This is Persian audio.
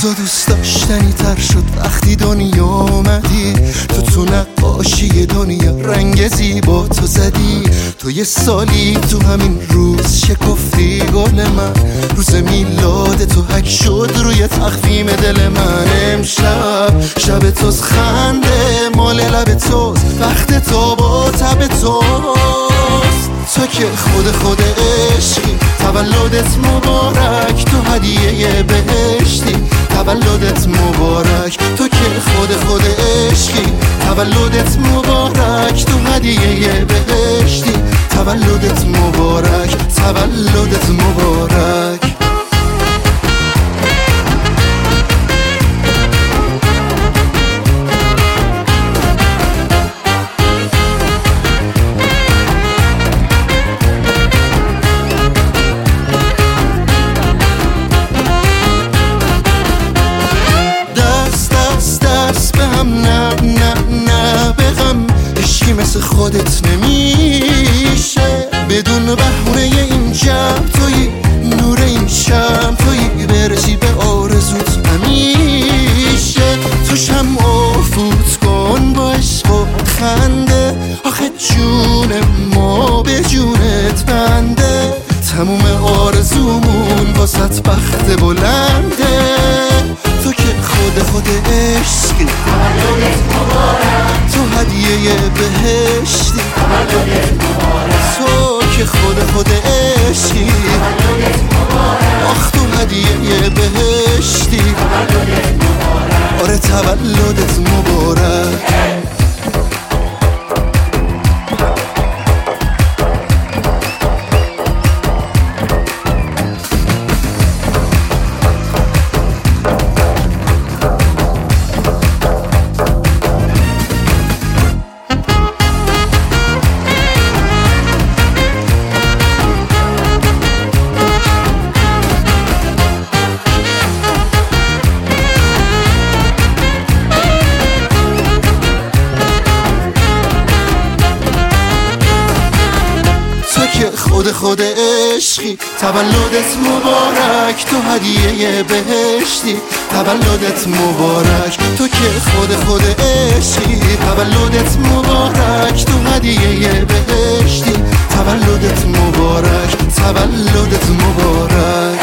تو دوست داشتنی تر شد وقتی دنیا اومدی. تو نقاشی دنیا رنگ زیبا تو زدی. تو یه سالی تو همین روز شکفتی گل من. روز میلاد تو حک شد روی تخفیم دل من. امشب شب توز خنده مال لب توز، وقت تو با تب توست. تو که خود عشقی، تولدت مبارک، تو هدیه بهشتی، تولدت مبارک. تو که خود عشقی، تولدت مبارک، تو هدیه بهشتی، تولدت مبارک، تولدت مبارک. مثل خودت نمیشه بدون بهونه این جمع تویی، نور این شم تویی، برسی به آرزوت همیشه. تو شمع فوت کن با عشق و خنده، آخه جون ما به جونت بنده. تموم آرزومون واسط بخت بلنده. تو که خود عشقی، تولدت مبارک، تو هدیه بهشتی، تولدت مبارک. تو که خود عشقی، تولدت مبارک، آخ تو هدیه بهشتی، تولدت مبارک. آره تولدت مبارک. خود عشقی، تولدت مبارک، تو هدیه بهشتی، تولدت مبارک. تو که خود عشقی، تولدت مبارک، تو هدیه بهشتی، تولدت مبارک، تولدت مبارک.